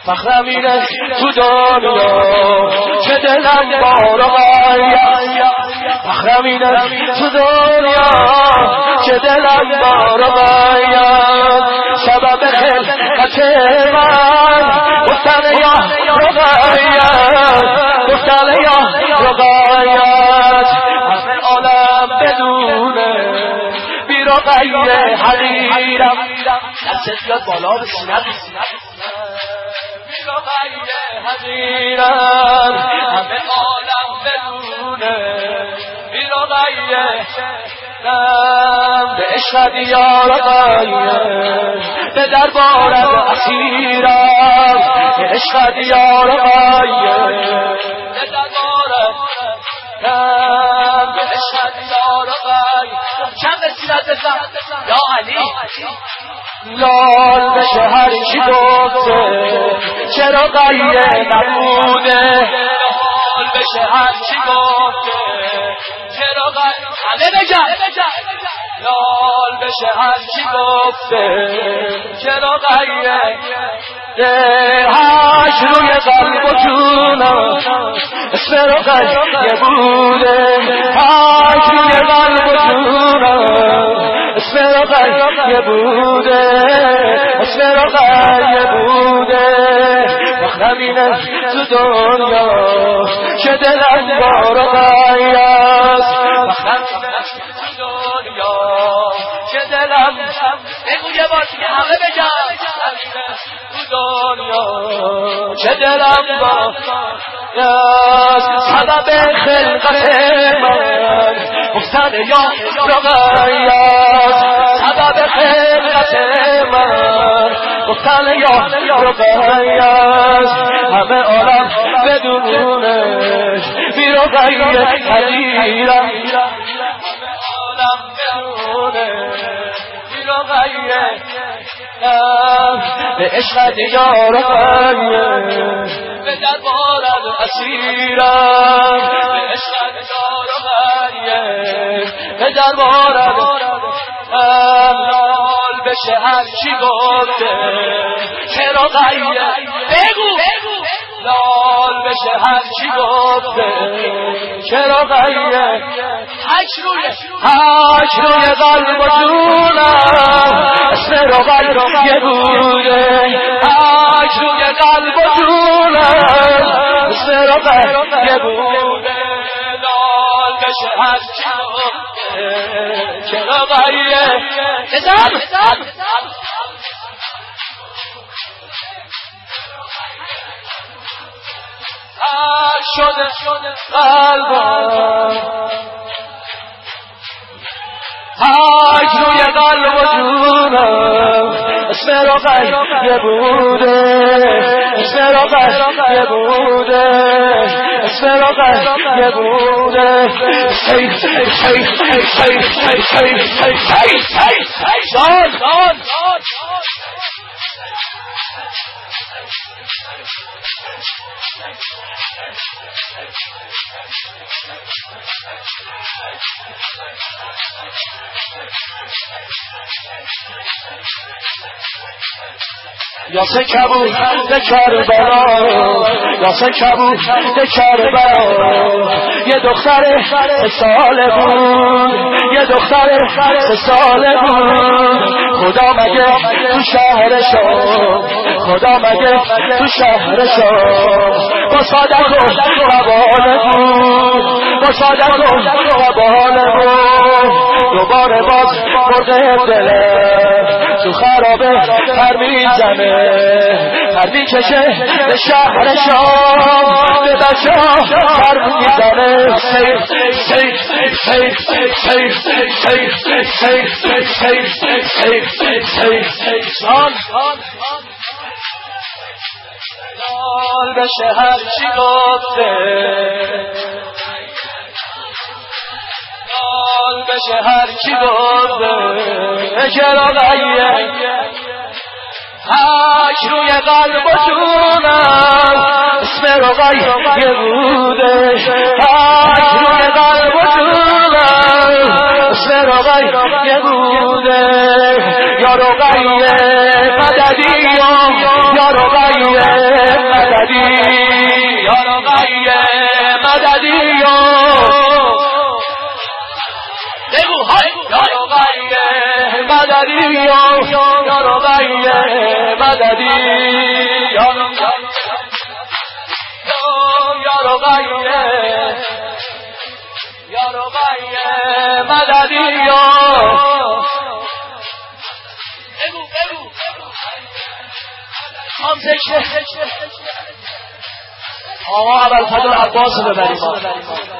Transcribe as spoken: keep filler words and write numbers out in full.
فخرم اینه تو دنیا که دلم بارو غیر. فخرم اینه تو دنیا که دلم بارو غیر. سبب خلقت من گفتن یا رقیت، گفتن یا رقیت. همه عالم بدونه بی رقیه حقیرم. دستت بیاد بالا به سینت بی رقیه حقیرم. همه عالم بدونه بی رقیه حقیرم. به عشق یا رقیه به دربارت اسیرم. به عشق یا رقیه به دربارت به عشق یا رقیه. چند بسیرت بزن یا علی. لال بشه هر چی گفته چرا غیه نبوده. لال بشه هر چی گفته چرا غیه. همه بگن لال بشه هر چی گفته چرا غیه. هاش روی قلب و جونم اسم رقیه بوده. هاش روی قلب و جونم اسم رقیه بوده. اسم رقیه بوده. فخرم اینه تو دنیا که دلم با رقیه است. فخرم اینه تو دنیا که دلم. بگو یه بار که همه بگن تو دنیا که دلم با سبب خلقت من گفتن یا رقیت. سبب خلقت من گفتن یا رقیت. همه عالم بدونش بی رقیه حقیرم. همه عالم بدونش بی رقیه. به عشق یا رقیه به دربارت اسیرم. به عشق یا رقیه به دربارت لال بشه هر چی گفته چرا غیه. بگو لال بشه هر چی گفته چرا غیه. هش روی هش روی قلب و جونم اسم رقیه بوده. هش روی قلب و جونم اسم رقیه بوده. لال بشه هر چی گفته چرا غیه. بزن هر شده قلبم هاش روی قلب و جونم اسم رقیه بوده. اسم رقیه بوده. اسم رقیه بوده. سیف سیف سیف سیف سیف سیف سیف سیف دان دان یاسه کبود به کربلا. یاسه کبود به کربلا. یه دختر سه ساله بود. یه دختر سه ساله بود. خدا مگه تو شهر شام. خدا مگه تو شهر شام. با صادق و قباله بود. با صادق و قباله بود. دوباره باز مرده دله تو خرابه پر میزنه. پر میکشه به شهر شام. به بچه ها پر میزنه. سیف سیف سیف سیف سیف سیف سیف سیف سیف سان لال بشه هر چی گفته. لال بشه هر چی گفته چرا غیه. هاش روی قلب و جونم اسم رقیه بوده. هاش روی قلب و جونم اسم رقیه بوده. یا رقیه مددی یا رقیه مددی یا رقیه مددی یا رقیه یا رقیه مددی یا بگو بگو خامسه آقا ابوالفضل عباس رو ببریم